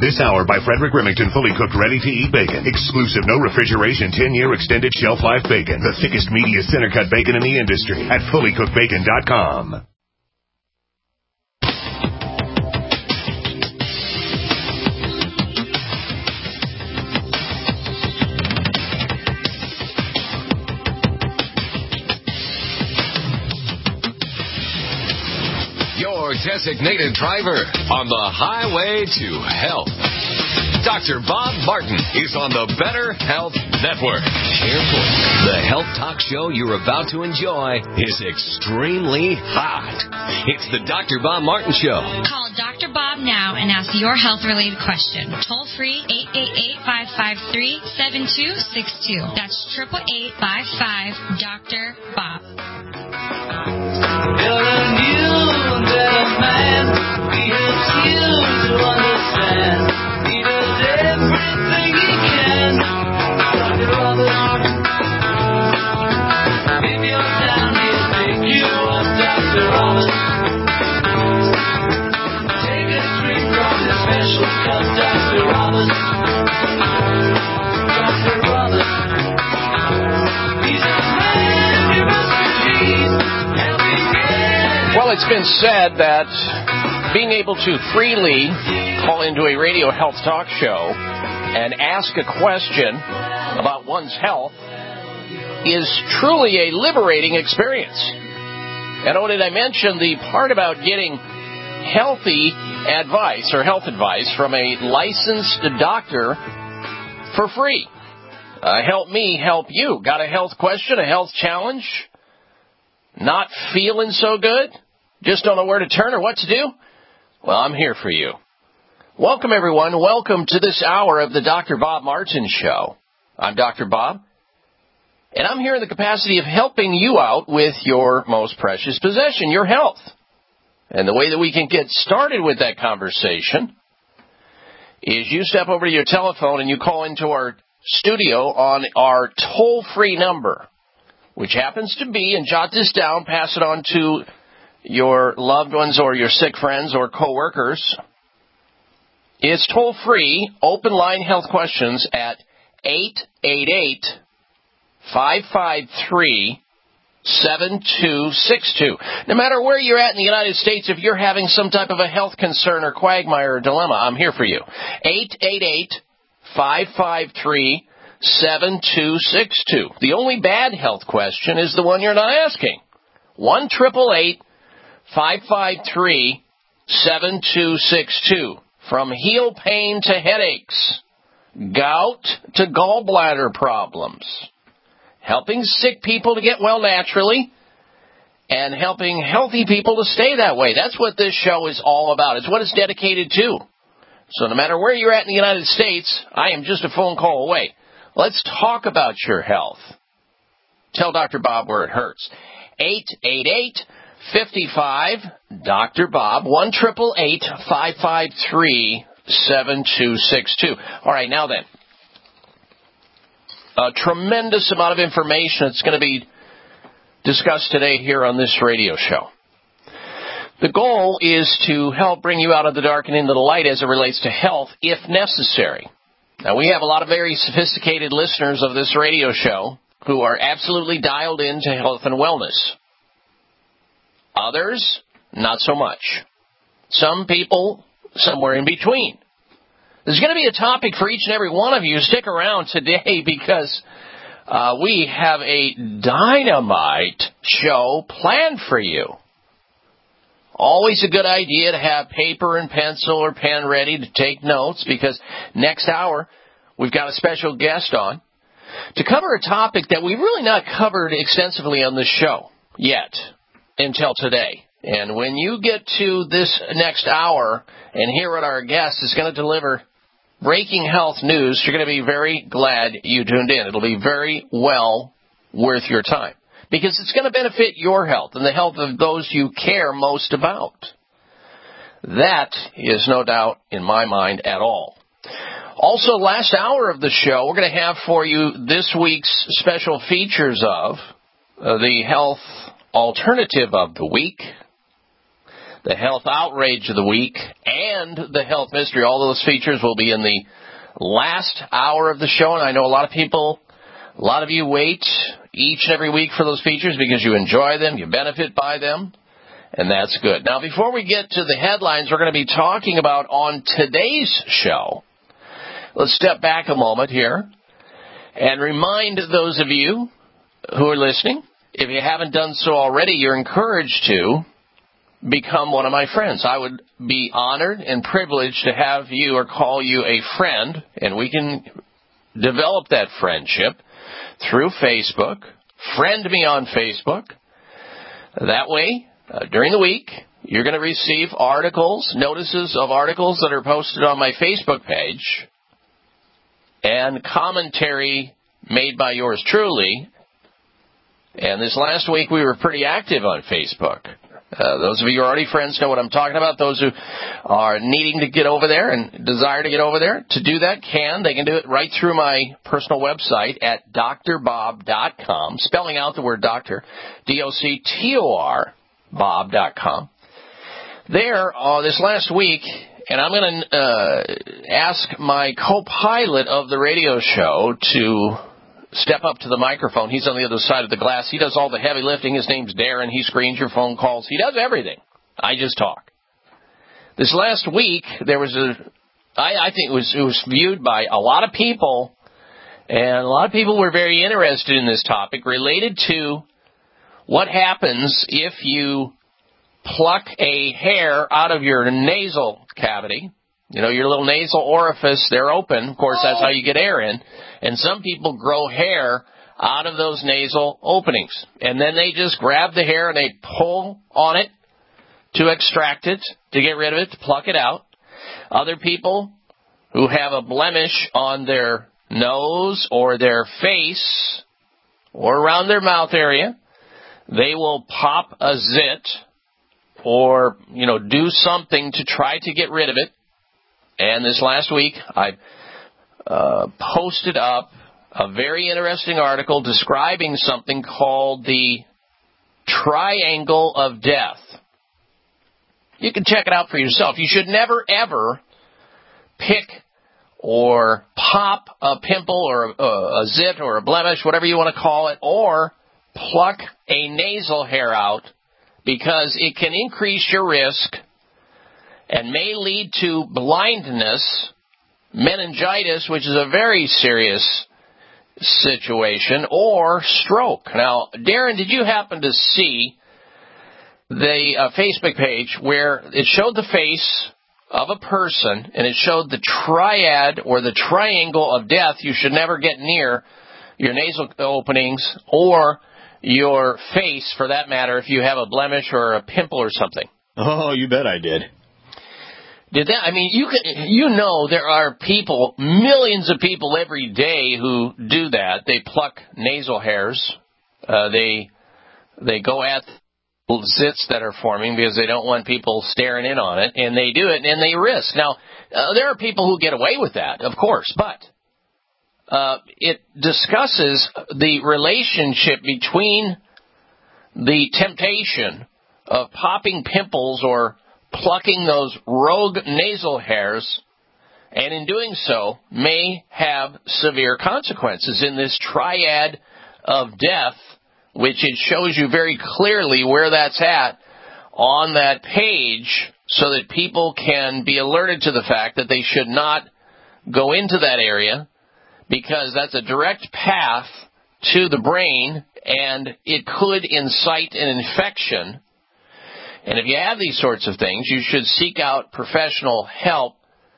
This hour by Frederick Remington, fully cooked, ready-to-eat bacon. Exclusive, no refrigeration, 10-year extended shelf life bacon. The thickest, meatiest, center-cut bacon in the industry at fullycookedbacon.com. Your designated driver on the highway to health. Dr. Bob Martin is on the Better Health Network. Careful. The health talk show you're about to enjoy is extremely hot. It's the Dr. Bob Martin Show. Call Dr. Bob now and ask your health-related question. Toll free 888-553-7262. That's 888-55 Dr. Bob. You're a new and better man. He helps you to understand. He does everything he can. Dr. Robert. If you're down, he'll pick you up, Dr. Robert. Take a drink from his special cup, Dr. Robert. Dr. Robert. He's a man you must believe. Well, it's been said that being able to freely call into a radio health talk show and ask a question about one's health is truly a liberating experience. And oh, did I mention the part about getting healthy advice or health advice from a licensed doctor for free? Help me help you. Got a health question, a health challenge? Not feeling so good? Just don't know where to turn or what to do? Well, I'm here for you. Welcome, everyone. Welcome to this hour of the Dr. Bob Martin Show. I'm Dr. Bob, and I'm here in the capacity of helping you out with your most precious possession, your health. And the way that we can get started with that conversation is you step over to your telephone and you call into our studio on our toll-free number, which happens to be, and jot this down, pass it on to your loved ones or your sick friends or coworkers. It's toll-free, open-line health questions at 888-553-7262. No matter where you're at in the United States, if you're having some type of a health concern or quagmire or dilemma, I'm here for you. 888-553-7262. The only bad health question is the one you're not asking. 1-888-553-7262. From heel pain to headaches, gout to gallbladder problems, helping sick people to get well naturally, and helping healthy people to stay that way. That's what this show is all about. It's what it's dedicated to. So no matter where you're at in the United States, I am just a phone call away. Let's talk about your health. Tell Dr. Bob where it hurts. 888-55 Bob, 1-888-553-7262. All right, now then, a tremendous amount of information that's going to be discussed today here on this radio show. The goal is to help bring you out of the dark and into the light as it relates to health, if necessary. Now, we have a lot of very sophisticated listeners of this radio show who are absolutely dialed into health and wellness. Others, not so much. Some people, somewhere in between. There's going to be a topic for each and every one of you. Stick around today because we have a dynamite show planned for you. Always a good idea to have paper and pencil or pen ready to take notes because next hour we've got a special guest on to cover a topic that we've really not covered extensively on this show yet until today. And when you get to this next hour and hear what our guest is going to deliver, breaking health news, you're going to be very glad you tuned in. It'll be very well worth your time because it's going to benefit your health and the health of those you care most about. That is no doubt in my mind at all. Also, last hour of the show, we're going to have for you this week's special features of the health alternative of the week, the health outrage of the week, and the health mystery. All those features will be in the last hour of the show, and I know a lot of you wait each and every week for those features because you enjoy them, you benefit by them, and that's good. Now, before we get to the headlines we're going to be talking about on today's show, let's step back a moment here and remind those of you who are listening, if you haven't done so already, you're encouraged to become one of my friends. I would be honored and privileged to have you or call you a friend, and we can develop that friendship through Facebook. Friend me on Facebook. That way, during the week, you're going to receive notices of articles that are posted on my Facebook page, and commentary made by yours truly. And this last week, we were pretty active on Facebook. Those of you who are already friends know what I'm talking about. Those who are needing to get over there and desire to get over there, to do that they can do it right through my personal website at drbob.com, spelling out the word doctor, D-O-C-T-O-R, bob.com. There, this last week, and I'm going to ask my co-pilot of the radio show to step up to the microphone. He's on the other side of the glass. He does all the heavy lifting. His name's Darren. He screens your phone calls. He does everything. I just talk. This last week, there was I think it was viewed by a lot of people, and a lot of people were very interested in this topic related to what happens if you pluck a hair out of your nasal cavity. You know, your little nasal orifice, they're open. Of course, that's how you get air in. And some people grow hair out of those nasal openings. And then they just grab the hair and they pull on it to extract it, to get rid of it, to pluck it out. Other people who have a blemish on their nose or their face or around their mouth area, they will pop a zit or, do something to try to get rid of it. And this last week, I posted up a very interesting article describing something called the triangle of death. You can check it out for yourself. You should never, ever pick or pop a pimple or a zit or a blemish, whatever you want to call it, or pluck a nasal hair out, because it can increase your risk and may lead to blindness, meningitis, which is a very serious situation, or stroke. Now, Darren, did you happen to see the Facebook page where it showed the face of a person and it showed the triad or the triangle of death? You should never get near your nasal openings or your face, for that matter, if you have a blemish or a pimple or something. Oh, you bet I did. Did that? I mean, there are people, millions of people every day who do that. They pluck nasal hairs. They go at zits that are forming because they don't want people staring in on it, and they do it, and they risk. Now, there are people who get away with that, of course, but it discusses the relationship between the temptation of popping pimples or plucking those rogue nasal hairs, and in doing so may have severe consequences in this triad of death, which it shows you very clearly where that's at on that page so that people can be alerted to the fact that they should not go into that area, because that's a direct path to the brain and it could incite an infection. And if you have these sorts of things, you should seek out professional help.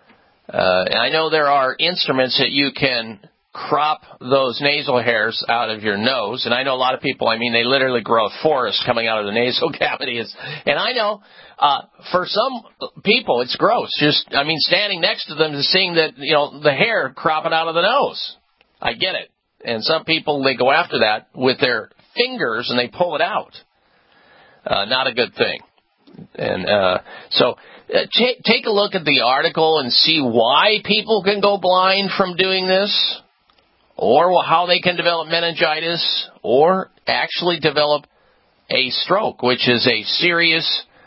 I know there are instruments that you can crop those nasal hairs out of your nose. And I know a lot of people, they literally grow a forest coming out of the nasal cavities. And I know for some people it's gross. Standing next to them and seeing that, the hair cropping out of the nose. I get it. And some people, they go after that with their fingers and they pull it out. Not a good thing. And so take a look at the article and see why people can go blind from doing this, or how they can develop meningitis, or actually develop a stroke, which is a serious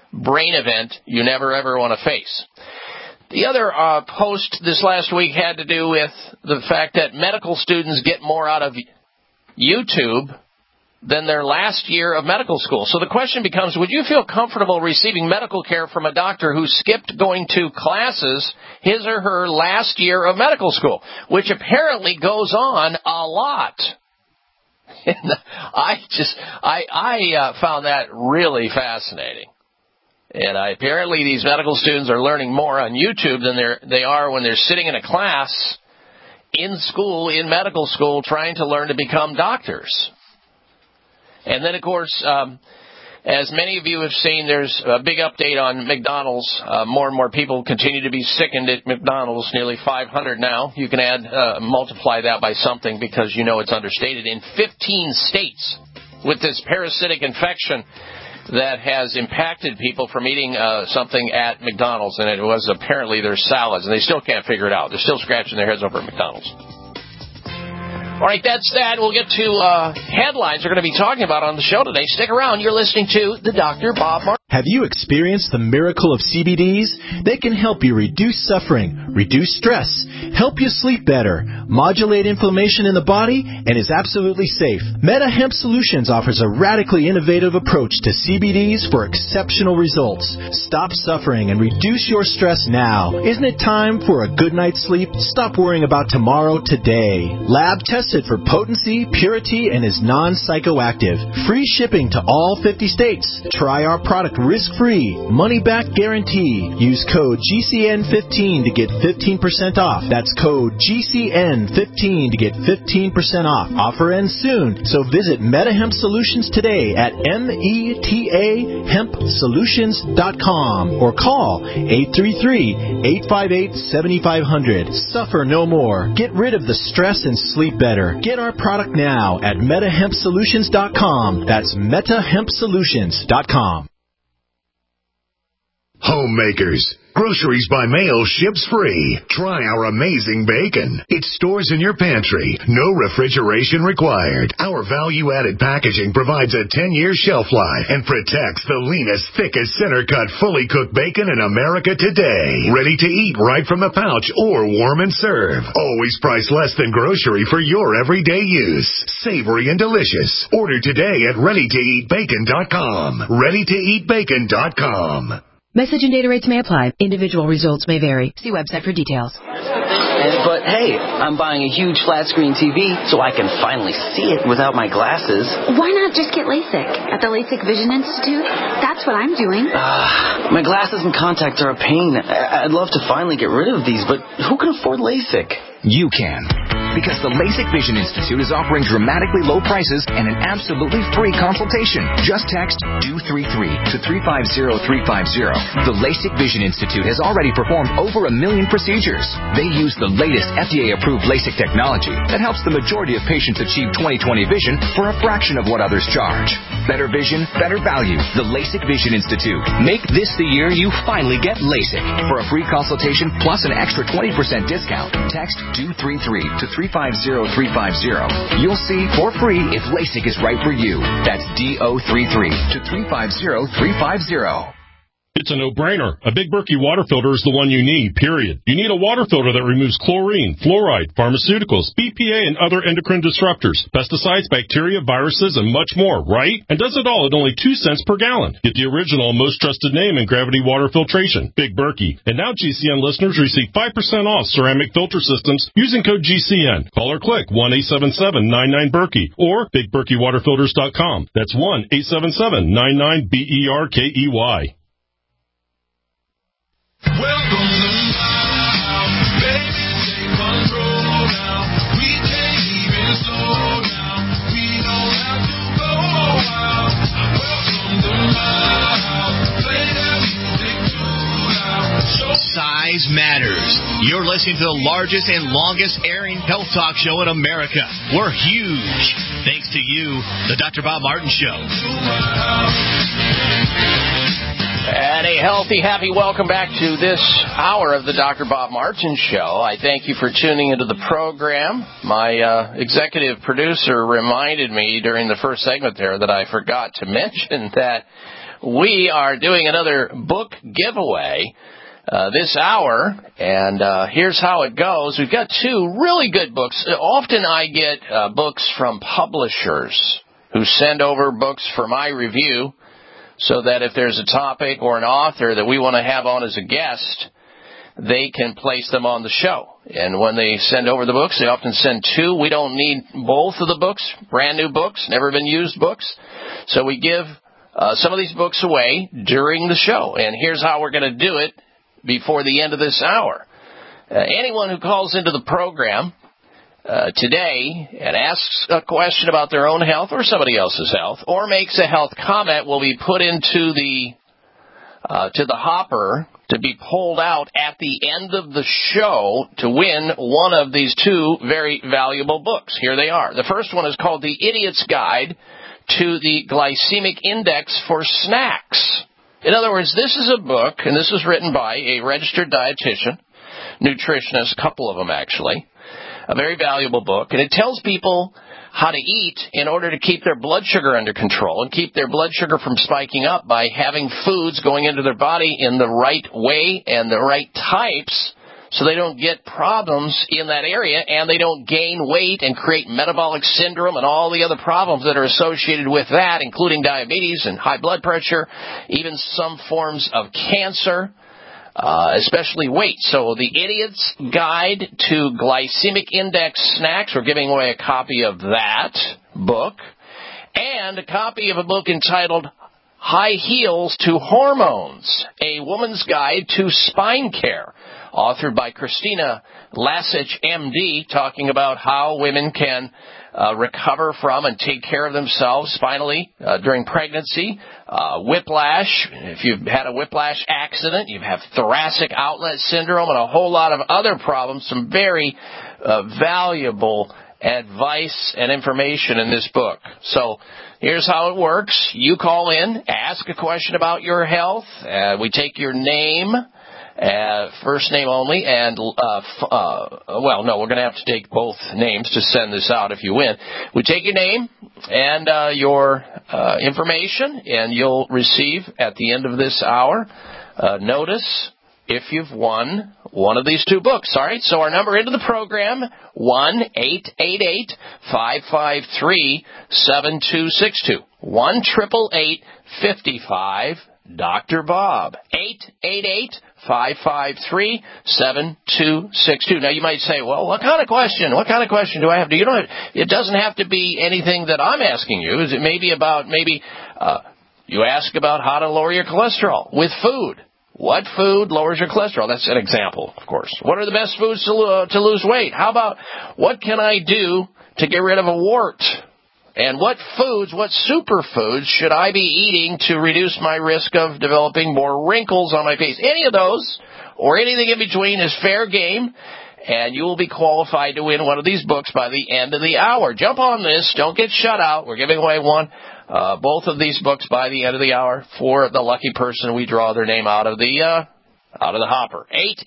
brain event you never, ever want to face. The other post this last week had to do with the fact that medical students get more out of YouTube than their last year of medical school. So the question becomes, would you feel comfortable receiving medical care from a doctor who skipped going to classes his or her last year of medical school, which apparently goes on a lot? And I found that really fascinating. And apparently these medical students are learning more on YouTube than they are when they're sitting in a class in school, in medical school, trying to learn to become doctors. And then, of course, as many of you have seen, there's a big update on McDonald's. More and more people continue to be sickened at McDonald's, nearly 500 now. You can multiply that by something because you know it's understated. In 15 states with this parasitic infection that has impacted people from eating something at McDonald's, and it was apparently their salads, and they still can't figure it out. They're still scratching their heads over at McDonald's. All right, that's that. We'll get to headlines we're going to be talking about on the show today. Stick around. You're listening to the Dr. Bob Martin. Have you experienced the miracle of CBDs? They can help you reduce suffering, reduce stress, help you sleep better, modulate inflammation in the body, and is absolutely safe. Meta Hemp Solutions offers a radically innovative approach to CBDs for exceptional results. Stop suffering and reduce your stress now. Isn't it time for a good night's sleep? Stop worrying about tomorrow today. Lab tested for potency, purity, and is non-psychoactive. Free shipping to all 50 states. Try our product risk-free, money-back guarantee. Use code GCN15 to get 15% off. That's code GCN15 to get 15% off. Offer ends soon, so visit MetaHemp Solutions today at metahempsolutions.com or call 833-858-7500. Suffer no more. Get rid of the stress and sleep better. Get our product now at metahempsolutions.com. That's metahempsolutions.com. Homemakers. Groceries by mail ships free. Try our amazing bacon. It stores in your pantry. No refrigeration required. Our value-added packaging provides a 10-year shelf life and protects the leanest, thickest, center-cut, fully cooked bacon in America today. Ready to eat right from the pouch or warm and serve. Always priced less than grocery for your everyday use. Savory and delicious. Order today at readytoeatbacon.com. readytoeatbacon.com. Message and data rates may apply. Individual results may vary. See website for details. But hey, I'm buying a huge flat screen TV so I can finally see it without my glasses. Why not just get LASIK at the LASIK Vision Institute? That's what I'm doing. My glasses and contacts are a pain. I'd love to finally get rid of these, but who can afford LASIK? You can. Because the LASIK Vision Institute is offering dramatically low prices and an absolutely free consultation. Just text DO33 to 350350. The LASIK Vision Institute has already performed over 1 million procedures. They use the latest FDA-approved LASIK technology that helps the majority of patients achieve 20/20 vision for a fraction of what others charge. Better vision, better value. The LASIK Vision Institute. Make this the year you finally get LASIK. For a free consultation plus an extra 20% discount, text DO33 to 350350. You'll see for free if LASIK is right for you. That's DO33 to 350350. It's a no-brainer. A Big Berkey water filter is the one you need, period. You need a water filter that removes chlorine, fluoride, pharmaceuticals, BPA, and other endocrine disruptors, pesticides, bacteria, viruses, and much more, right? And does it all at only 2 cents per gallon. Get the original and most trusted name in gravity water filtration, Big Berkey. And now GCN listeners receive 5% off ceramic filter systems using code GCN. Call or click 1-877-99-BERKEY or BigBerkeyWaterFilters.com. That's 1-877-99-BERKEY. Welcome to my house, baby, take control now. We can't even slow down. We don't have to go out. Welcome to my house, play that music too loud. Size matters. You're listening to the largest and longest airing health talk show in America. We're huge. Thanks to you, the Dr. Bob Martin Show. And a healthy, happy welcome back to this hour of the Dr. Bob Martin Show. I thank you for tuning into the program. My executive producer reminded me during the first segment there that I forgot to mention that We are doing another book giveaway this hour, and here's how it goes. We've got two really good books. Often I get books from publishers who send over books for my review so that if there's a topic or an author that we want to have on as a guest, they can place them on the show. And when they send over the books, they often send two. We don't need both of the books, brand new books, never been used books. So we give some of these books away during the show. And here's how we're going to do it before the end of this hour. Anyone who calls into the program today and asks a question about their own health or somebody else's health, or makes a health comment, will be put into the hopper to be pulled out at the end of the show to win one of these two very valuable books. Here they are. The first one is called The Idiot's Guide to the Glycemic Index for Snacks. In other words, this is a book, and this is written by a registered dietitian, nutritionist, a couple of them actually, a very valuable book, and it tells people how to eat in order to keep their blood sugar under control and keep their blood sugar from spiking up by having foods going into their body in the right way and the right types so they don't get problems in that area and they don't gain weight and create metabolic syndrome and all the other problems that are associated with that, including diabetes and high blood pressure, even some forms of cancer. Especially weight. So The Idiot's Guide to Glycemic Index Snacks, we're giving away a copy of that book, and a copy of a book entitled High Heels to Hormones, A Woman's Guide to Spine Care, authored by Christina Lasich, MD, talking about how women can recover from and take care of themselves spinally during pregnancy, whiplash. If you've had a whiplash accident, you have thoracic outlet syndrome, and a whole lot of other problems. Some very valuable advice and information in this book. So here's how it works. You call in, ask a question about your health. We take your name, first name only, and, we're going to have to take both names to send this out if you win. We take your name and your information, and you'll receive at the end of this hour notice if you've won one of these two books. All right, so our number into the program, 1-888-553-7262. 1-888-55 Dr. Bob. 888-553-7262. Now, you might say, well, what kind of question? What kind of question do I have? It doesn't have to be anything that I'm asking you. It may be about you ask about how to lower your cholesterol with food. What food lowers your cholesterol? That's an example, of course. What are the best foods to lose weight? How about what can I do to get rid of a wart? And what superfoods should I be eating to reduce my risk of developing more wrinkles on my face? Any of those, or anything in between, is fair game, and you will be qualified to win one of these books by the end of the hour. Jump on this. Don't get shut out. We're giving away both of these books by the end of the hour for the lucky person. We draw their name out of the hopper.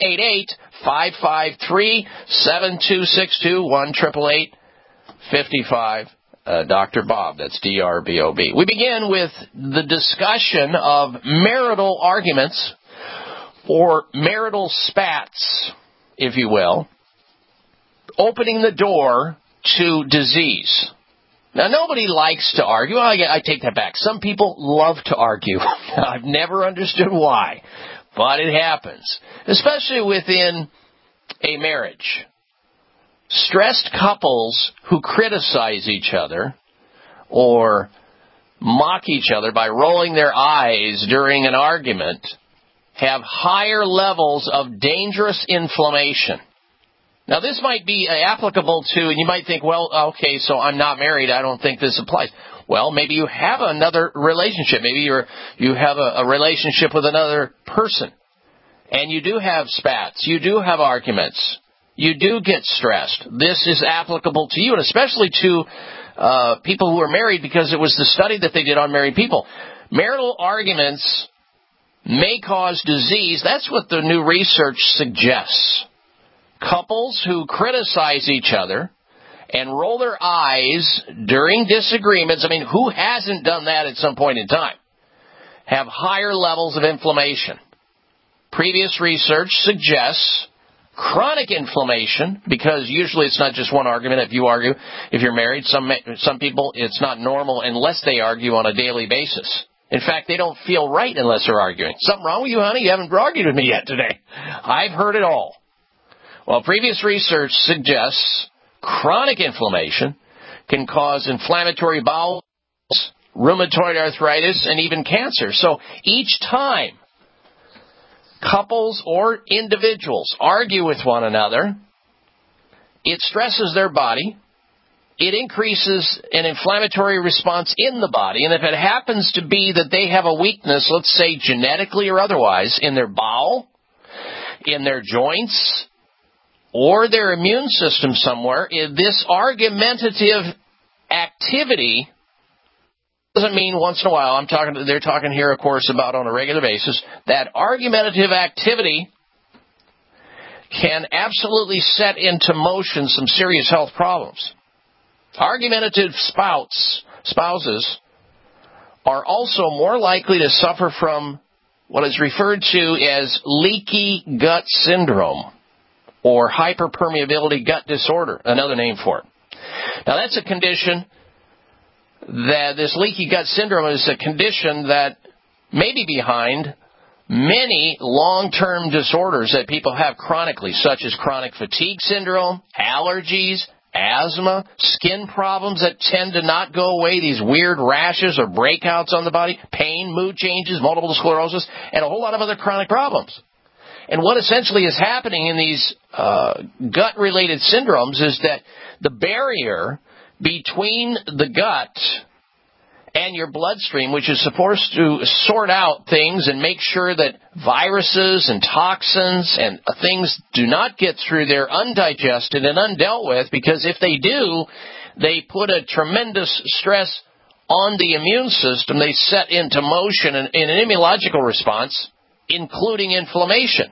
888-553-7262. 1-888-55 Dr. Bob. That's D-R-B-O-B. We begin with the discussion of marital arguments, or marital spats, if you will, opening the door to disease. Now, nobody likes to argue. I take that back. Some people love to argue. I've never understood why, but it happens, especially within a marriage. Stressed couples who criticize each other or mock each other by rolling their eyes during an argument have higher levels of dangerous inflammation. Now, this might be applicable to, and you might think, well, okay, so I'm not married. I don't think this applies. Well, maybe you have another relationship. Maybe you have a relationship with another person, and you do have spats. You do have arguments. You do get stressed. This is applicable to you, and especially to people who are married, because it was the study that they did on married people. Marital arguments may cause disease. That's what the new research suggests. Couples who criticize each other and roll their eyes during disagreements. I mean, who hasn't done that at some point in time? have higher levels of inflammation. Previous research suggests chronic inflammation, because usually it's not just one argument. If you're married, some people, it's not normal unless they argue on a daily basis. In fact, they don't feel right unless they're arguing. Something wrong with you, honey? You haven't argued with me yet today. I've heard it all. Well, previous research suggests chronic inflammation can cause inflammatory bowel, rheumatoid arthritis, and even cancer. So each time couples or individuals argue with one another, it stresses their body. It increases an inflammatory response in the body. And if it happens to be that they have a weakness, let's say genetically or otherwise, in their bowel, in their joints, or their immune system somewhere, this argumentative activity doesn't mean once in a while. They're talking here, of course, about on a regular basis. That argumentative activity can absolutely set into motion some serious health problems. Argumentative spouses are also more likely to suffer from what is referred to as leaky gut syndrome, or hyperpermeability gut disorder, another name for it. Now, that's a condition that this leaky gut syndrome is a condition that may be behind many long-term disorders that people have chronically, such as chronic fatigue syndrome, allergies, asthma, skin problems that tend to not go away, these weird rashes or breakouts on the body, pain, mood changes, multiple sclerosis, and a whole lot of other chronic problems. And what essentially is happening in these gut-related syndromes is that the barrier between the gut and your bloodstream, which is supposed to sort out things and make sure that viruses and toxins and things do not get through there undigested and undealt with, because if they do, they put a tremendous stress on the immune system. They set into motion an immunological response, including inflammation.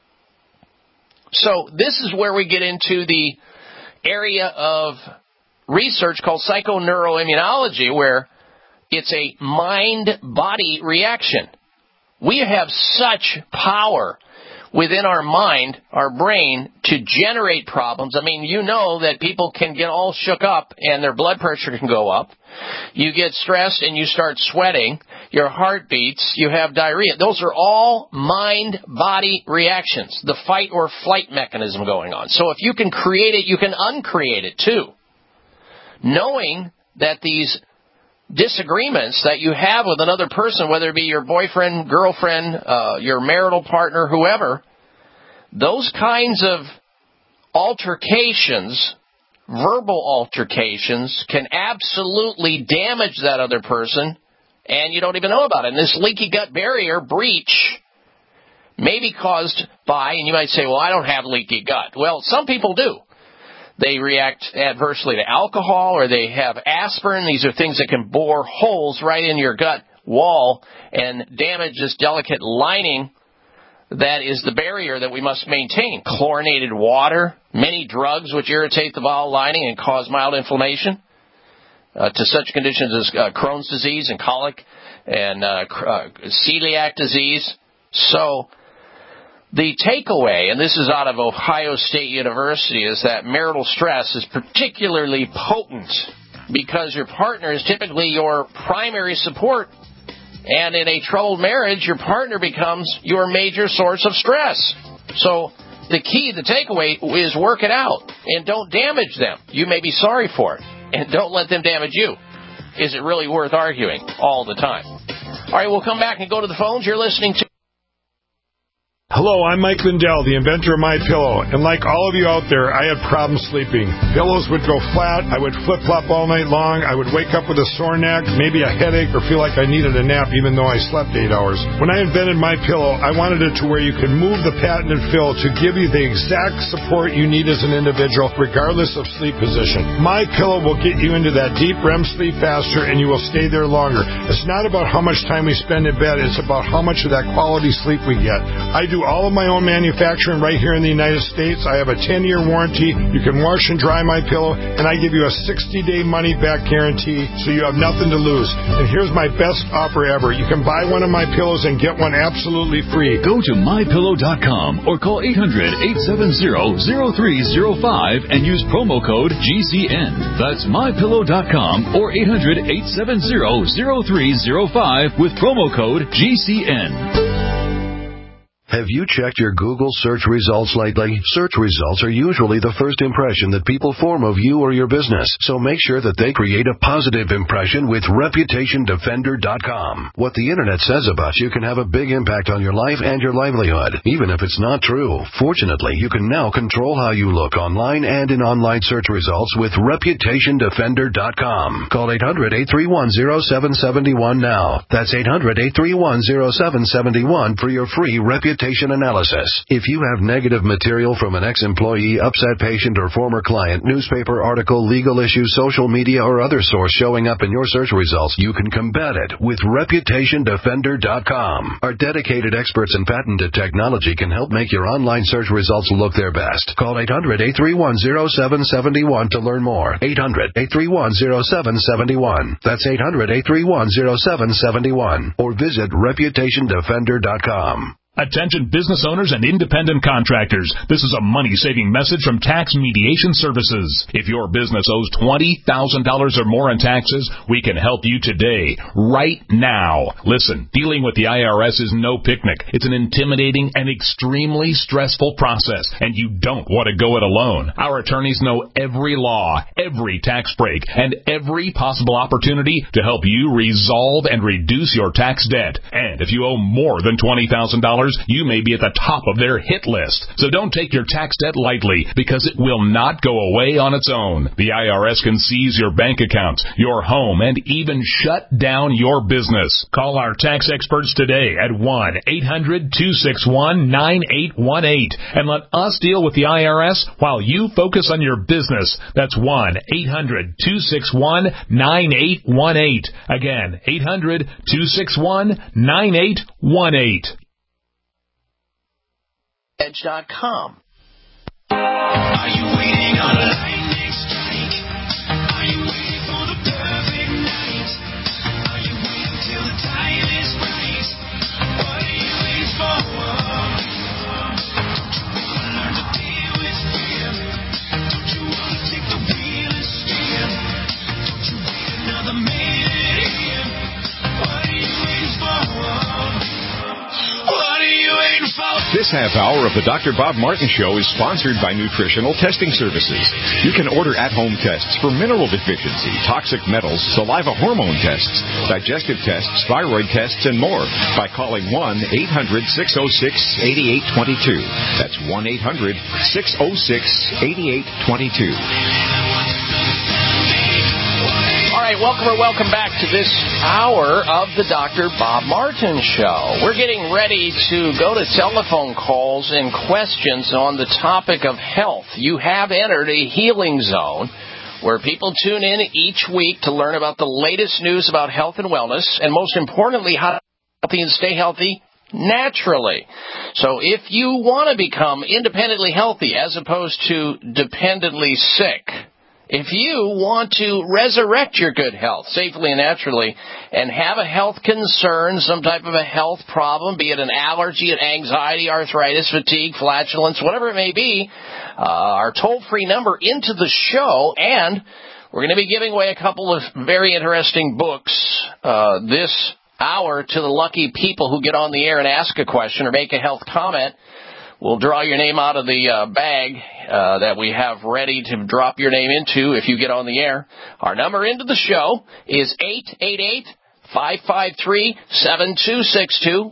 So this is where we get into the area of research called psychoneuroimmunology, where it's a mind-body reaction. We have such power within our mind, our brain, to generate problems. I mean, you know that people can get all shook up and their blood pressure can go up. You get stressed and you start sweating. Your heart beats. You have diarrhea. Those are all mind-body reactions, the fight or flight mechanism going on. So if you can create it, you can uncreate it too. Knowing that these disagreements that you have with another person, whether it be your boyfriend, girlfriend, your marital partner, whoever, those kinds of altercations, verbal altercations, can absolutely damage that other person, and you don't even know about it. And this leaky gut barrier breach may be caused by, and you might say, well, I don't have leaky gut. Well, some people do. They react adversely to alcohol, or they have aspirin. These are things that can bore holes right in your gut wall and damage this delicate lining that is the barrier that we must maintain. Chlorinated water, many drugs which irritate the bowel lining and cause mild inflammation, to such conditions as Crohn's disease and colic and celiac disease. So the takeaway, and this is out of Ohio State University, is that marital stress is particularly potent because your partner is typically your primary support. And in a troubled marriage, your partner becomes your major source of stress. So the key, the takeaway, is work it out and don't damage them. You may be sorry for it, and don't let them damage you. Is it really worth arguing all the time? All right, we'll come back and go to the phones. You're listening to... Hello, I'm Mike Lindell, the inventor of MyPillow, and like all of you out there, I had problems sleeping. Pillows would go flat, I would flip-flop all night long, I would wake up with a sore neck, maybe a headache, or feel like I needed a nap even though I slept 8 hours. When I invented MyPillow, I wanted it to where you could move the patented fill to give you the exact support you need as an individual, regardless of sleep position. MyPillow will get you into that deep REM sleep faster, and you will stay there longer. It's not about how much time we spend in bed, it's about how much of that quality sleep we get. I do do all of my own manufacturing right here in the United States. I have a 10-year warranty. You can wash and dry my pillow, and I give you a 60-day money-back guarantee, so you have nothing to lose. And here's my best offer ever. You can buy one of my pillows and get one absolutely free. Go to mypillow.com or call 800-870-0305 and use promo code GCN. That's mypillow.com or 800-870-0305 with promo code GCN. Have you checked your Google search results lately? Search results are usually the first impression that people form of you or your business, so make sure that they create a positive impression with ReputationDefender.com. What the Internet says about you can have a big impact on your life and your livelihood, even if it's not true. Fortunately, you can now control how you look online and in online search results with ReputationDefender.com. Call 800-831-0771 now. That's 800-831-0771 for your free reputation analysis. If you have negative material from an ex-employee, upset patient, or former client, newspaper article, legal issue, social media, or other source showing up in your search results, you can combat it with ReputationDefender.com. Our dedicated experts in patented technology can help make your online search results look their best. Call 800-831-0771 to learn more. 800-831-0771. That's 800-831-0771. Or visit ReputationDefender.com. Attention business owners and independent contractors. This is a money-saving message from Tax Mediation Services. If your business owes $20,000 or more in taxes, we can help you today, right now. Listen, dealing with the IRS is no picnic. It's an intimidating and extremely stressful process, and you don't want to go it alone. Our attorneys know every law, every tax break, and every possible opportunity to help you resolve and reduce your tax debt. And if you owe more than $20,000, you may be at the top of their hit list. So don't take your tax debt lightly, because it will not go away on its own. The IRS can seize your bank accounts, your home, and even shut down your business. Call our tax experts today at 1-800-261-9818 and let us deal with the IRS while you focus on your business. That's 1-800-261-9818. Again, 800-261-9818. Edge.com. Are you waiting on a lightning strike? Are you waiting for the perfect night? Are you waiting till the time is right? What are you waiting for? Don't you want to learn to deal with fear? Don't you want to take the wheel and steer? Don't you wait another minute here? What are you waiting for? What are you waiting for? This half hour of the Dr. Bob Martin Show is sponsored by Nutritional Testing Services. You can order at-home tests for mineral deficiency, toxic metals, saliva hormone tests, digestive tests, thyroid tests, and more by calling 1-800-606-8822. That's 1-800-606-8822. All right, welcome back to this hour of the Dr. Bob Martin Show. We're getting ready to go to telephone calls and questions on the topic of health. You have entered a healing zone where people tune in each week to learn about the latest news about health and wellness, and most importantly, how to be healthy and stay healthy naturally. So if you want to become independently healthy as opposed to dependently sick, if you want to resurrect your good health safely and naturally and have a health concern, some type of a health problem, be it an allergy, an anxiety, arthritis, fatigue, flatulence, whatever it may be, our toll-free number into the show, and we're going to be giving away a couple of very interesting books this hour to the lucky people who get on the air and ask a question or make a health comment. We'll draw your name out of the bag that we have ready to drop your name into if you get on the air. Our number into the show is 888-553-7262,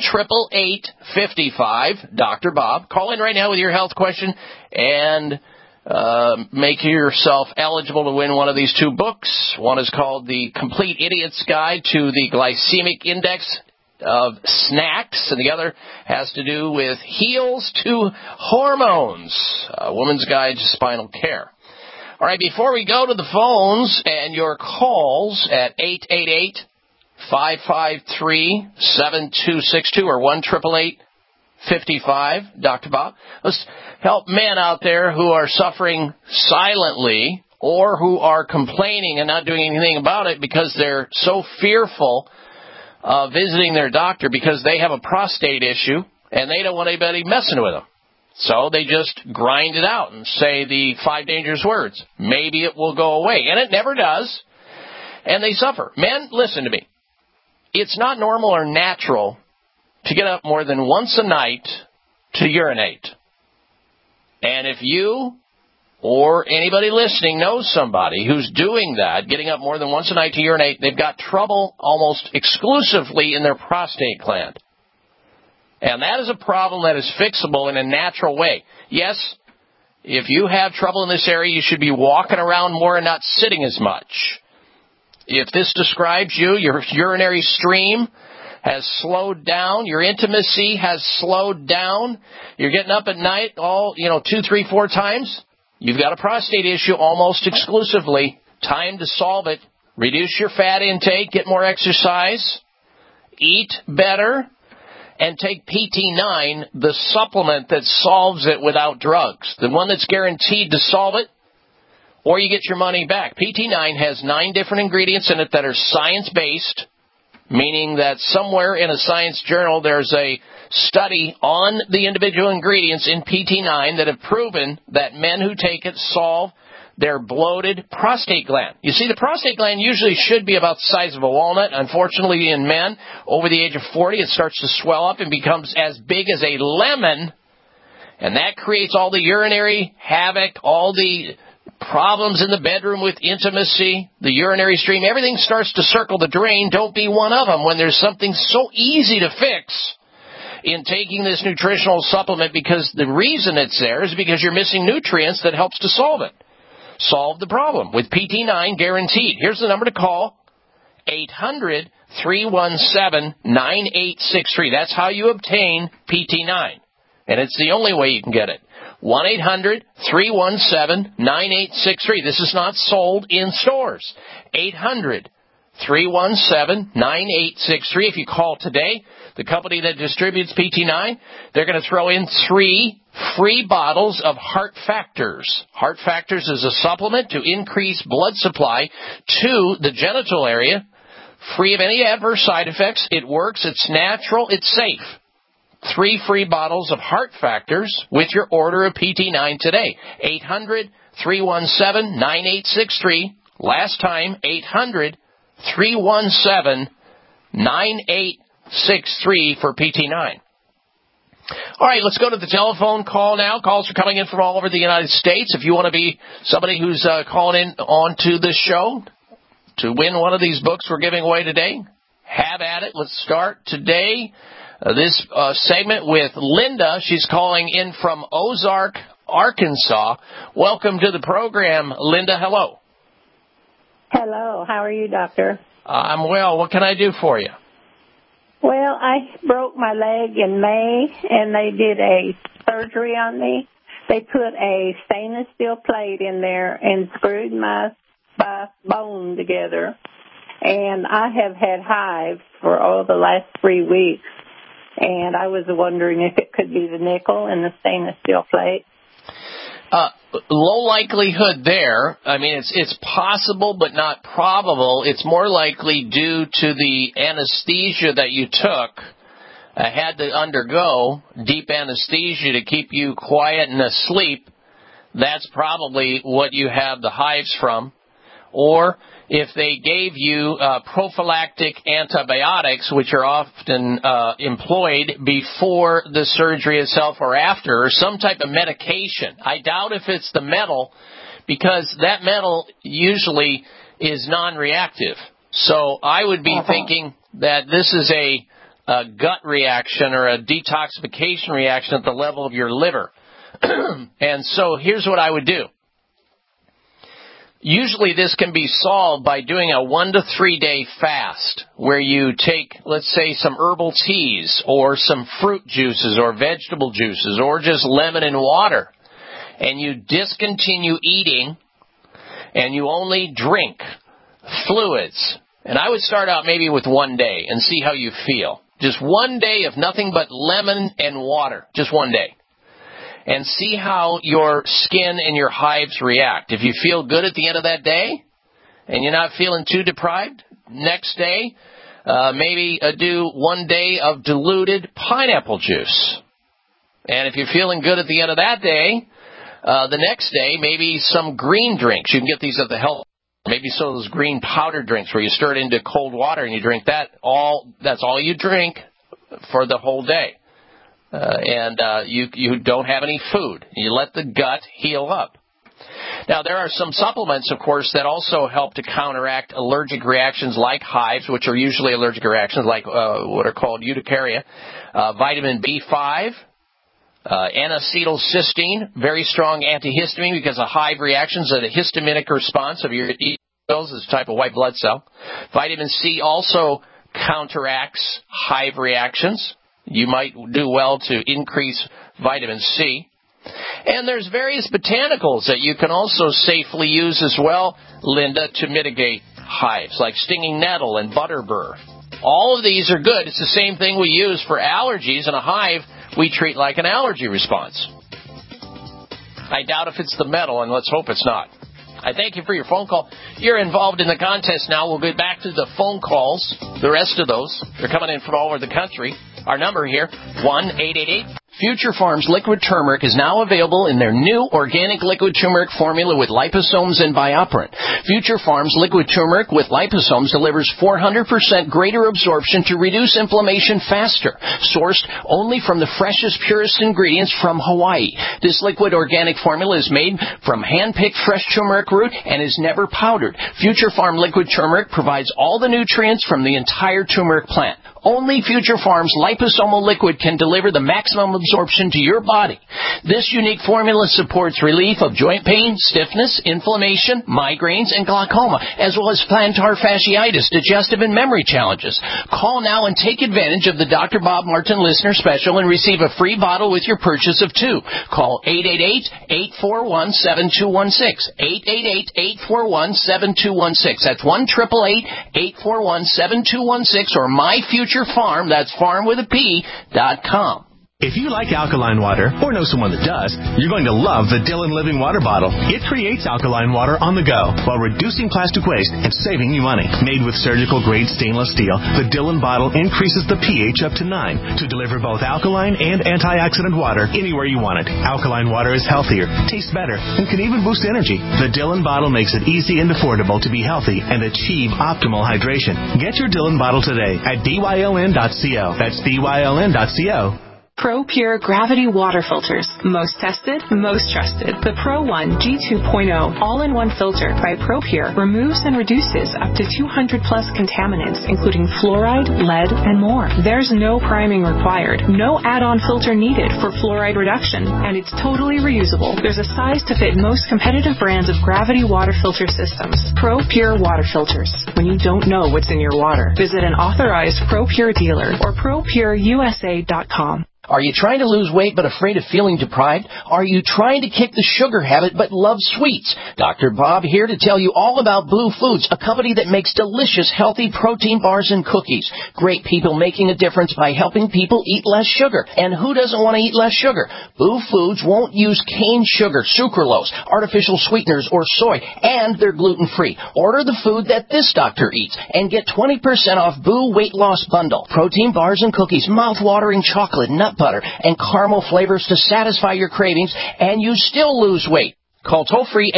1-888-55, Dr. Bob. Call in right now with your health question and make yourself eligible to win one of these two books. One is called The Complete Idiot's Guide to the Glycemic Index of Snacks, and the other has to do with Heels to Hormones, a woman's guide to spinal care. All right, before we go to the phones and your calls at 888-553-7262 or 55, Dr. Bob. Let's help men out there who are suffering silently or who are complaining and not doing anything about it because they're so fearful of visiting their doctor because they have a prostate issue and they don't want anybody messing with them. So they just grind it out and say the 5 dangerous words. Maybe it will go away. And it never does. And they suffer. Men, listen to me. It's not normal or natural to get up more than once a night to urinate. And if you or anybody listening knows somebody who's doing that, getting up more than once a night to urinate, they've got trouble almost exclusively in their prostate gland. And that is a problem that is fixable in a natural way. Yes, if you have trouble in this area, you should be walking around more and not sitting as much. If this describes you, your urinary stream has slowed down, your intimacy has slowed down, you're getting up at night 2, 3, 4 times, you've got a prostate issue almost exclusively. Time to solve it. Reduce your fat intake, get more exercise, eat better, and take PT9, the supplement that solves it without drugs, the one that's guaranteed to solve it, or you get your money back. PT9 has 9 different ingredients in it that are science-based, meaning that somewhere in a science journal there's a study on the individual ingredients in PT9 that have proven that men who take it solve their bloated prostate gland. You see, the prostate gland usually should be about the size of a walnut. Unfortunately, in men over the age of 40, it starts to swell up and becomes as big as a lemon, and that creates all the urinary havoc, all the problems in the bedroom with intimacy, the urinary stream. Everything starts to circle the drain. Don't be one of them when there's something so easy to fix in taking this nutritional supplement, because the reason it's there is because you're missing nutrients that helps to solve it. Solve the problem with PT9 guaranteed. Here's the number to call, 800-317-9863. That's how you obtain PT9, and it's the only way you can get it. 1-800-317-9863. This is not sold in stores. 800-317-9863. If you call today, the company that distributes PT9, they're going to throw in 3 free bottles of Heart Factors. Heart Factors is a supplement to increase blood supply to the genital area, free of any adverse side effects. It works. It's natural. It's safe. 3 free bottles of Heart Factors with your order of PT9 today. 800-317-9863. Last time, 800-317-9863 for PT9. All right, let's go to the telephone call now. Calls are coming in from all over the United States. If you want to be somebody who's calling in onto this show to win one of these books we're giving away today, have at it. Let's start today this segment with Linda. She's calling in from Ozark, Arkansas. Welcome to the program, Linda. Hello. Hello. How are you, doctor? I'm well. What can I do for you? Well, I broke my leg in May, and they did a surgery on me. They put a stainless steel plate in there and screwed my bone together. And I have had hives for the last 3 weeks. And I was wondering if it could be the nickel and the stainless steel plate. Low likelihood there. I mean, it's possible but not probable. It's more likely due to the anesthesia that you took. Had to undergo deep anesthesia to keep you quiet and asleep. That's probably what you have the hives from. Or if they gave you prophylactic antibiotics, which are often employed before the surgery itself or after, or some type of medication. I doubt if it's the metal, because that metal usually is non-reactive. So I would be thinking that this is a gut reaction or a detoxification reaction at the level of your liver. And so here's what I would do. Usually this can be solved by doing a 1 to 3 day fast where you take, let's say, some herbal teas or some fruit juices or vegetable juices or just lemon and water, and you discontinue eating and you only drink fluids. And I would start out maybe with 1 day and see how you feel. Just one day of nothing but lemon and water. Just one day. And see how your skin and your hives react. If you feel good at the end of that day, and you're not feeling too deprived, next day, maybe do 1 day of diluted pineapple juice. And if you're feeling good at the end of that day, the next day, maybe some green drinks. You can get these at the health. Maybe some of those green powder drinks where you stir it into cold water and you drink that. That's all you drink for the whole day. You don't have any food. You let the gut heal up. Now, there are some supplements, of course, that also help to counteract allergic reactions like hives, which are usually allergic reactions like what are called urticaria. Vitamin B5, N-acetylcysteine, very strong antihistamine because of hive reactions and a histaminic response of your cells, this type of white blood cell. Vitamin C also counteracts hive reactions. You might do well to increase vitamin C. And there's various botanicals that you can also safely use as well, Linda, to mitigate hives, like stinging nettle and butterbur. All of these are good. It's the same thing we use for allergies, and a hive we treat like an allergy response. I doubt if it's the metal, and let's hope it's not. I thank you for your phone call. You're involved in the contest now. We'll get back to the phone calls, the rest of those. They're coming in from all over the country. Our number here, 1-888. Future Farms Liquid Turmeric is now available in their new organic liquid turmeric formula with liposomes and BioPerine. Future Farms Liquid Turmeric with liposomes delivers 400% greater absorption to reduce inflammation faster. Sourced only from the freshest, purest ingredients from Hawaii. This liquid organic formula is made from hand-picked fresh turmeric root and is never powdered. Future Farm Liquid Turmeric provides all the nutrients from the entire turmeric plant. Only Future Farms liposomal liquid can deliver the maximum absorption to your body. This unique formula supports relief of joint pain, stiffness, inflammation, migraines, and glaucoma, as well as plantar fasciitis, digestive and memory challenges. Call now and take advantage of the Dr. Bob Martin Listener Special and receive a free bottle with your purchase of 2. Call 888-841-7216. 888-841-7216. That's 1-888-841-7216 or MyFutureFarm, that's farm with a P.com. If you like alkaline water, or know someone that does, you're going to love the Dillon Living Water Bottle. It creates alkaline water on the go while reducing plastic waste and saving you money. Made with surgical-grade stainless steel, the Dillon bottle increases the pH up to 9 to deliver both alkaline and antioxidant water anywhere you want it. Alkaline water is healthier, tastes better, and can even boost energy. The Dillon bottle makes it easy and affordable to be healthy and achieve optimal hydration. Get your Dillon bottle today at dyln.co. That's dyln.co. Pro Pure Gravity Water Filters. Most tested, most trusted. The Pro One G2.0 all-in-one filter by Pro Pure removes and reduces up to 200 plus contaminants, including fluoride, lead, and more. There's no priming required, no add-on filter needed for fluoride reduction, and it's totally reusable. There's a size to fit most competitive brands of gravity water filter systems. Pro Pure Water Filters. When you don't know what's in your water, visit an authorized Pro Pure dealer or ProPureUSA.com. Are you trying to lose weight but afraid of feeling deprived? Are you trying to kick the sugar habit but love sweets? Dr. Bob here to tell you all about Blue Foods, a company that makes delicious, healthy protein bars and cookies. Great people making a difference by helping people eat less sugar. And who doesn't want to eat less sugar? Blue Foods won't use cane sugar, sucralose, artificial sweeteners, or soy, and they're gluten-free. Order the food that this doctor eats and get 20% off Boo Weight Loss Bundle. Protein bars and cookies, mouth-watering chocolate, nut butter, and caramel flavors to satisfy your cravings, and you still lose weight. Call toll-free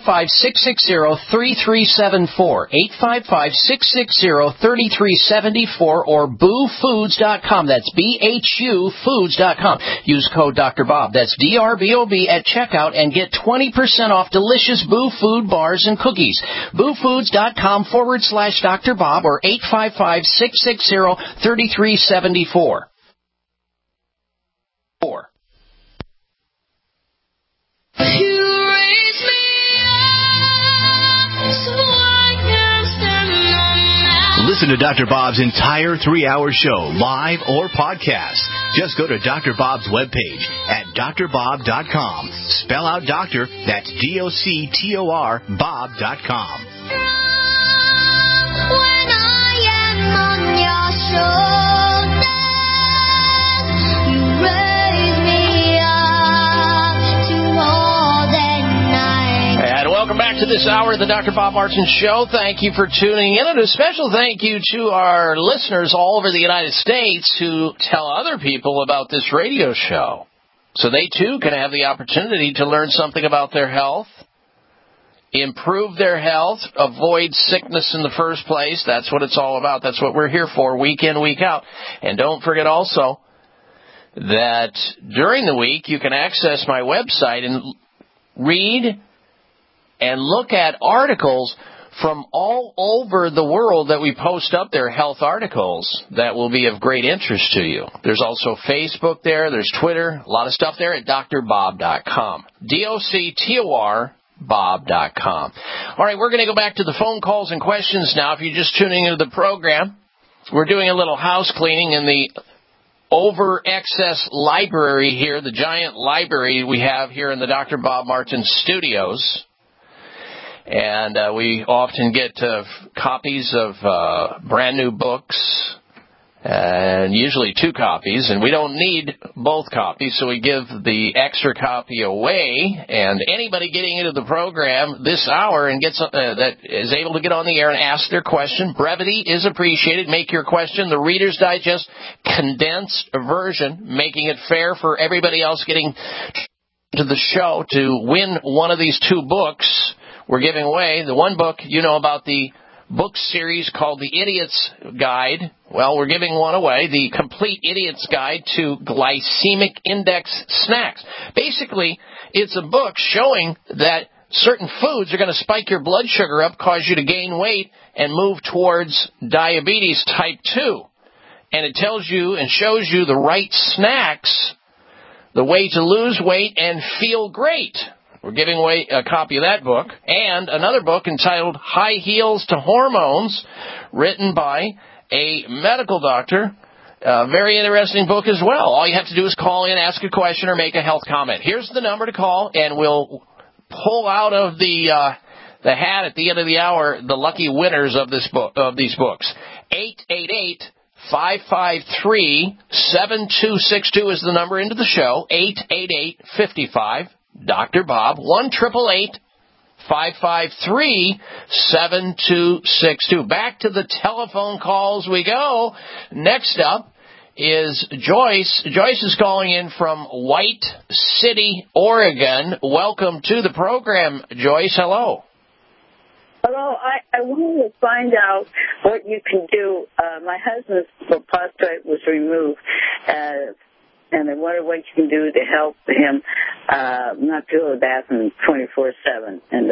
855-660-3374, 855-660-3374, or boofoods.com. That's B-H-U Foods.com. Use code Dr. Bob, that's D-R-B-O-B, at checkout and get 20% off delicious Boo Food bars and cookies. boofoods.com/Dr. Bob or 855-660-3374. 4. Listen to Dr. Bob's entire 3-hour show, live or podcast. Just go to Dr. Bob's webpage at drbob.com. Spell out doctor, that's D-O-C-T-O-R, Bob.com. When I am on your shoulder. Welcome back to this hour of the Dr. Bob Martin Show. Thank you for tuning in, and a special thank you to our listeners all over the United States who tell other people about this radio show, so they too can have the opportunity to learn something about their health, improve their health, avoid sickness in the first place. That's what it's all about. That's what we're here for, week in, week out. And don't forget also that during the week you can access my website and read and look at articles from all over the world that we post up there, health articles that will be of great interest to you. There's also Facebook there, there's Twitter, a lot of stuff there at drbob.com. DOCTOR Bob.com. All right, we're going to go back to the phone calls and questions now. If you're just tuning into the program, we're doing a little house cleaning in the over excess library here, the giant library we have here in the Dr. Bob Martin studios. And we often get copies of brand new books, and usually 2 copies, and we don't need both copies, so we give the extra copy away. And anybody getting into the program this hour and gets that is able to get on the air and ask their question, brevity is appreciated. Make your question the Reader's Digest condensed version, making it fair for everybody else getting to the show to win one of these 2 books we're giving away. The one book, you know about the book series called The Idiot's Guide. Well, we're giving one away, the Complete Idiot's Guide to Glycemic Index Snacks. Basically, it's a book showing that certain foods are going to spike your blood sugar up, cause you to gain weight, and move towards diabetes type 2. And it tells you and shows you the right snacks, the way to lose weight and feel great. We're giving away a copy of that book, and another book entitled High Heels to Hormones, written by a medical doctor. A very interesting book as well. All you have to do is call in, ask a question, or make a health comment. Here's the number to call, and we'll pull out of the hat at the end of the hour the lucky winners of this book, of these books. 888-553-7262 is the number into the show. 888-55. Dr. Bob, 1-888-553-7262. Back to the telephone calls we go. Next up is Joyce. Joyce is calling in from White City, Oregon. Welcome to the program, Joyce. Hello. Hello. I wanted to find out what you can do. My husband's prostate was removed. And I wonder what you can do to help him not go to the bathroom 24/7. And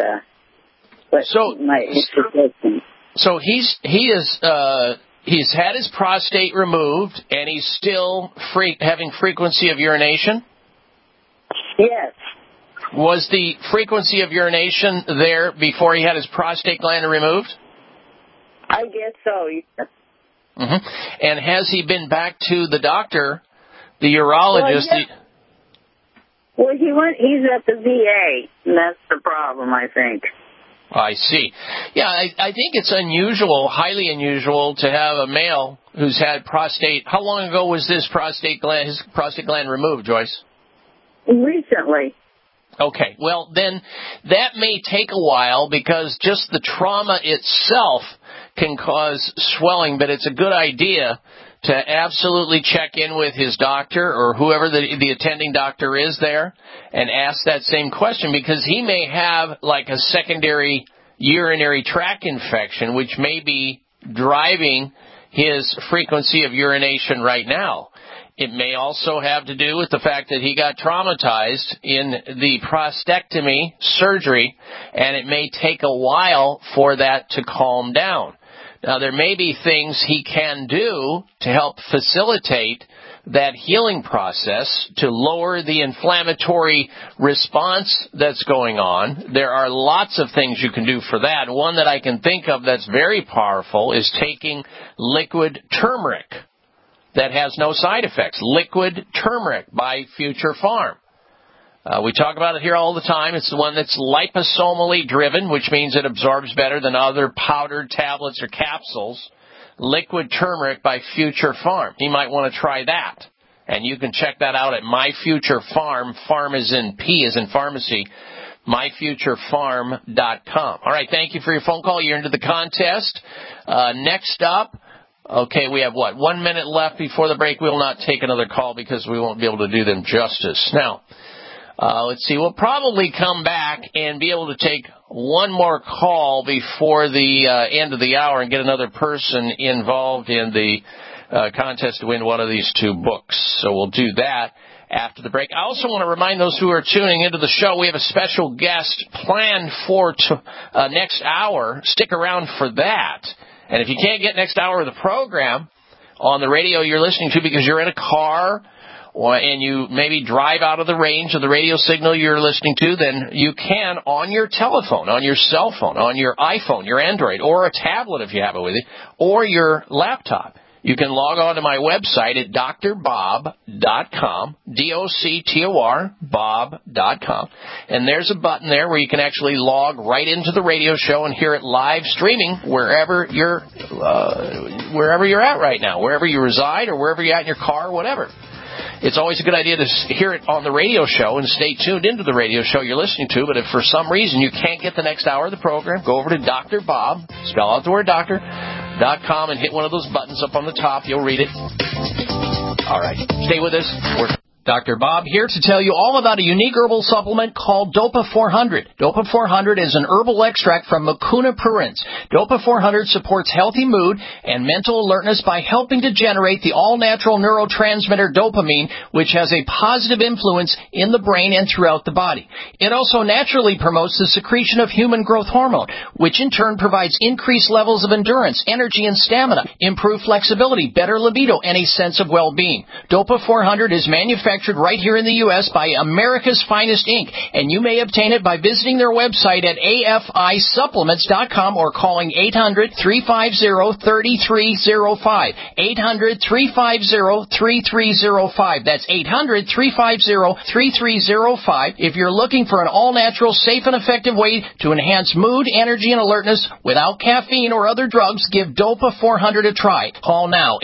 so he's had his prostate removed, and he's still having frequency of urination? Yes. Was the frequency of urination there before he had his prostate gland removed? I guess so. Yes. Mm-hmm. And has he been back to the doctor? The urologist. Well, he's at the VA, and that's the problem, I think. I see. Yeah, I think it's unusual, highly unusual, to have a male who's had prostate. How long ago was his prostate gland removed, Joyce? Recently. Okay, well, then that may take a while because just the trauma itself can cause swelling, but it's a good idea to absolutely check in with his doctor or whoever the attending doctor is there and ask that same question, because he may have like a secondary urinary tract infection, which may be driving his frequency of urination right now. It may also have to do with the fact that he got traumatized in the prostatectomy surgery, and it may take a while for that to calm down. Now, there may be things he can do to help facilitate that healing process to lower the inflammatory response that's going on. There are lots of things you can do for that. One that I can think of that's very powerful is taking liquid turmeric that has no side effects. Liquid turmeric by Future Farm. We talk about it here all the time. It's the one that's liposomally driven, which means it absorbs better than other powdered tablets or capsules. Liquid turmeric by Future Farm. You might want to try that. And you can check that out at My Future Farm. Farm is in P as in pharmacy. myfuturefarm.com. All right, thank you for your phone call. You're into the contest. Next up, okay, we have 1 minute left before the break. We will not take another call because we won't be able to do them justice. Now, let's see. We'll probably come back and be able to take one more call before the end of the hour and get another person involved in the contest to win one of these two books. So we'll do that after the break. I also want to remind those who are tuning into the show, we have a special guest planned for next hour. Stick around for that. And if you can't get next hour of the program on the radio you're listening to because you're in a car and you maybe drive out of the range of the radio signal you're listening to, then you can on your telephone, on your cell phone, on your iPhone, your Android, or a tablet if you have it with you, or your laptop. You can log on to my website at drbob.com, D-O-C-T-O-R, bob.com. And there's a button there where you can actually log right into the radio show and hear it live streaming wherever you're at right now, wherever you reside or wherever you're at in your car or whatever. It's always a good idea to hear it on the radio show and stay tuned into the radio show you're listening to. But if for some reason you can't get the next hour of the program, go over to Dr. Bob, spell out the word doctor.com, and hit one of those buttons up on the top. You'll read it. All right. Stay with us. Dr. Bob here to tell you all about a unique herbal supplement called Dopa 400. Dopa 400 is an herbal extract from Mucuna pruriens. Dopa 400 supports healthy mood and mental alertness by helping to generate the all-natural neurotransmitter dopamine, which has a positive influence in the brain and throughout the body. It also naturally promotes the secretion of human growth hormone, which in turn provides increased levels of endurance, energy, and stamina, improved flexibility, better libido, and a sense of well-being. Dopa 400 is manufactured right here in the U.S. by America's Finest Inc., and you may obtain it by visiting their website at afisupplements.com or calling 800-350-3305. 800-350-3305. That's 800-350-3305. If you're looking for an all-natural, safe, and effective way to enhance mood, energy, and alertness without caffeine or other drugs, give Dopa 400 a try. Call now,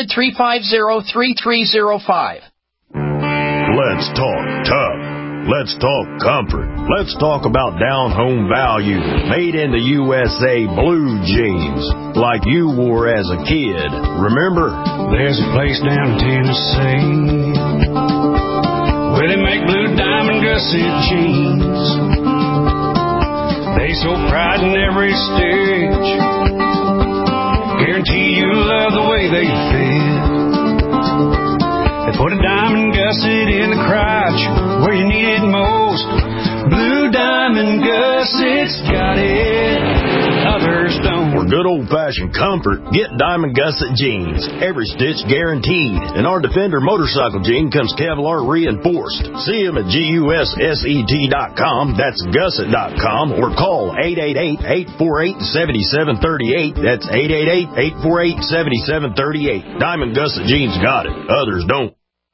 800-350-3305. Let's talk tough. Let's talk comfort. Let's talk about down-home value. Made in the USA blue jeans, like you wore as a kid. Remember? There's a place down in Tennessee where they make blue diamond gusset jeans. They show pride in every stitch. Guarantee you'll love the way they fit. They put a diamond gusset in the crotch where you need it most. Blue Diamond Gusset's got it, others don't. For good old-fashioned comfort, get Diamond Gusset jeans. Every stitch guaranteed. And our Defender motorcycle jean comes Kevlar reinforced. See them at GUSSET.com. That's gusset.com. Or call 888-848-7738. That's 888-848-7738. Diamond Gusset jeans got it. Others don't.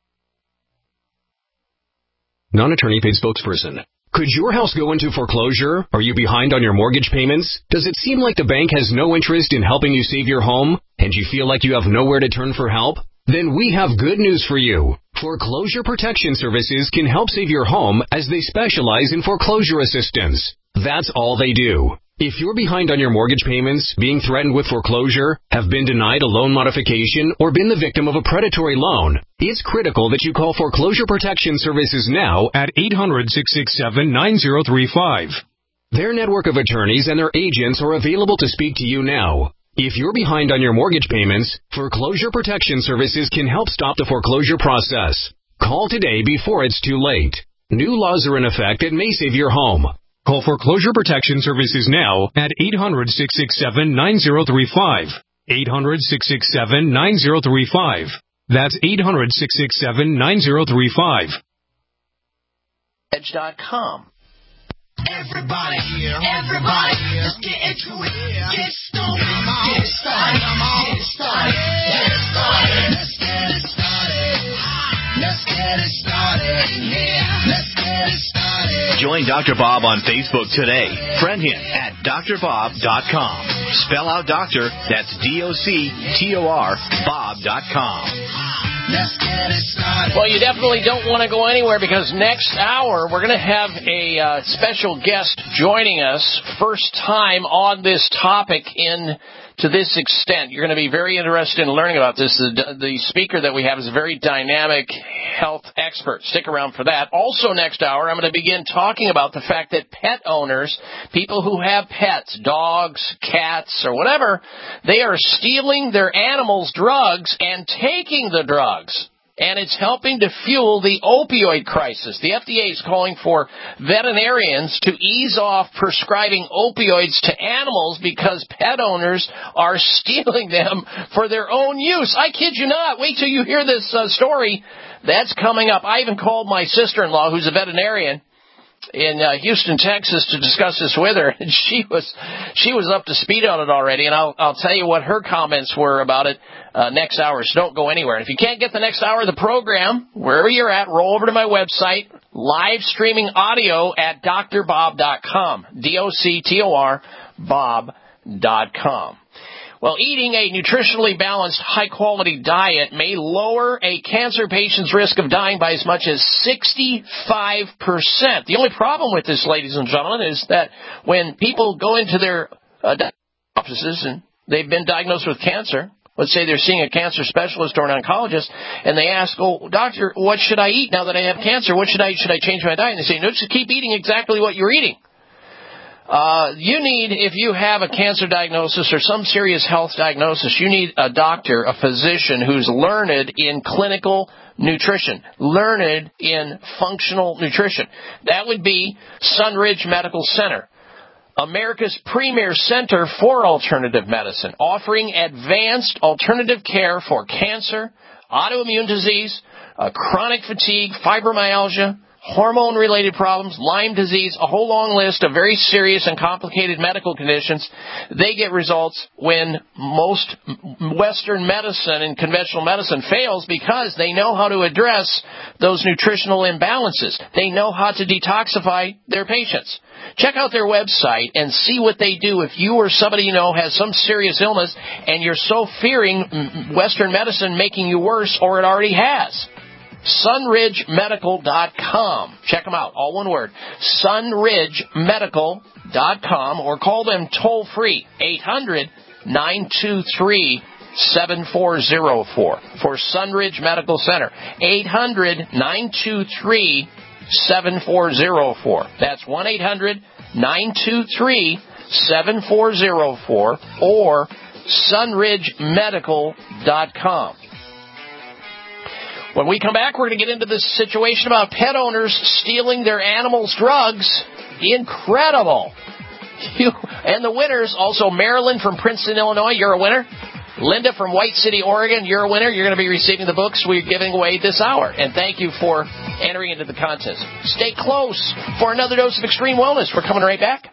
Non-attorney paid spokesperson. Could your house go into foreclosure? Are you behind on your mortgage payments? Does it seem like the bank has no interest in helping you save your home? And you feel like you have nowhere to turn for help? Then we have good news for you. Foreclosure Protection Services can help save your home as they specialize in foreclosure assistance. That's all they do. If you're behind on your mortgage payments, being threatened with foreclosure, have been denied a loan modification, or been the victim of a predatory loan, it's critical that you call Foreclosure Protection Services now at 800-667-9035. Their network of attorneys and their agents are available to speak to you now. If you're behind on your mortgage payments, Foreclosure Protection Services can help stop the foreclosure process. Call today before it's too late. New laws are in effect that may save your home. Call Foreclosure Protection Services now at 800-667-9035. 800-667-9035. That's 800-667-9035. Edge.com. Everybody here, everybody here, let's get into it. Get stoned, get started, get started, get started. Let's get it started. Let's get it started. Yeah, let's get it started. Join Dr. Bob on Facebook today. Friend him at drbob.com. Spell out doctor, that's D-O-C-T-O-R, bob.com. Let's get it started. Well, you definitely don't want to go anywhere because next hour we're going to have a special guest joining us. First time on this topic to this extent. You're going to be very interested in learning about this. The speaker that we have is a very dynamic health expert. Stick around for that. Also next hour, I'm going to begin talking about the fact that pet owners, people who have pets, dogs, cats, or whatever, they are stealing their animals' drugs and taking the drugs. And it's helping to fuel the opioid crisis. The FDA is calling for veterinarians to ease off prescribing opioids to animals because pet owners are stealing them for their own use. I kid you not. Wait till you hear this story. That's coming up. I even called my sister-in-law, who's a veterinarian, in Houston, Texas, to discuss this with her, and she was up to speed on it already, and I'll tell you what her comments were about it next hour, so don't go anywhere. And if you can't get the next hour of the program, wherever you're at, roll over to my website, live streaming audio at drbob.com, DOCTOR, Bob.com. Well, eating a nutritionally balanced, high-quality diet may lower a cancer patient's risk of dying by as much as 65%. The only problem with this, ladies and gentlemen, is that when people go into their offices and they've been diagnosed with cancer, let's say they're seeing a cancer specialist or an oncologist, and they ask, "Oh, doctor, what should I eat now that I have cancer? Should I change my diet?" And they say, "No, just keep eating exactly what you're eating." You need, if you have a cancer diagnosis or some serious health diagnosis, you need a doctor, a physician who's learned in clinical nutrition, learned in functional nutrition. That would be Sunridge Medical Center, America's premier center for alternative medicine, offering advanced alternative care for cancer, autoimmune disease, chronic fatigue, fibromyalgia, hormone-related problems, Lyme disease, a whole long list of very serious and complicated medical conditions. They get results when most Western medicine and conventional medicine fails because they know how to address those nutritional imbalances. They know how to detoxify their patients. Check out their website and see what they do if you or somebody you know has some serious illness and you're so fearing Western medicine making you worse, or it already has. sunridgemedical.com. Check them out, all one word. sunridgemedical.com, or call them toll-free, 800-923-7404 for Sunridge Medical Center, 800-923-7404. That's 1-800-923-7404 or sunridgemedical.com. When we come back, we're going to get into this situation about pet owners stealing their animals' drugs. Incredible. And the winners, also Marilyn from Princeton, Illinois, you're a winner. Linda from White City, Oregon, you're a winner. You're going to be receiving the books we're giving away this hour. And thank you for entering into the contest. Stay close for another dose of Extreme Wellness. We're coming right back.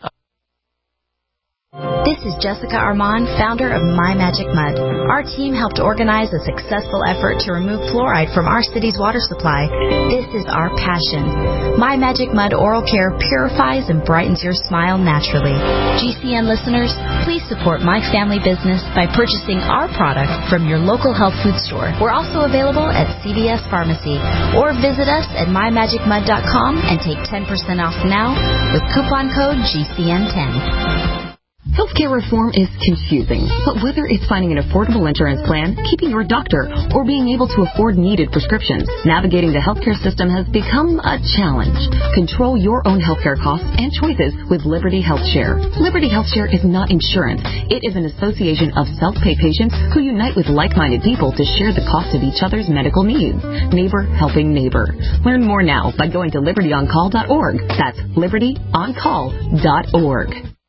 This is Jessica Armand, founder of My Magic Mud. Our team helped organize a successful effort to remove fluoride from our city's water supply. This is our passion. My Magic Mud Oral Care purifies and brightens your smile naturally. GCN listeners, please support my family business by purchasing our product from your local health food store. We're also available at CVS Pharmacy, or visit us at mymagicmud.com and take 10% off now with coupon code GCN10. Healthcare reform is confusing, but whether it's finding an affordable insurance plan, keeping your doctor, or being able to afford needed prescriptions, navigating the healthcare system has become a challenge. Control your own healthcare costs and choices with Liberty HealthShare. Liberty HealthShare is not insurance. It is an association of self-pay patients who unite with like-minded people to share the cost of each other's medical needs. Neighbor helping neighbor. Learn more now by going to libertyoncall.org. That's libertyoncall.org.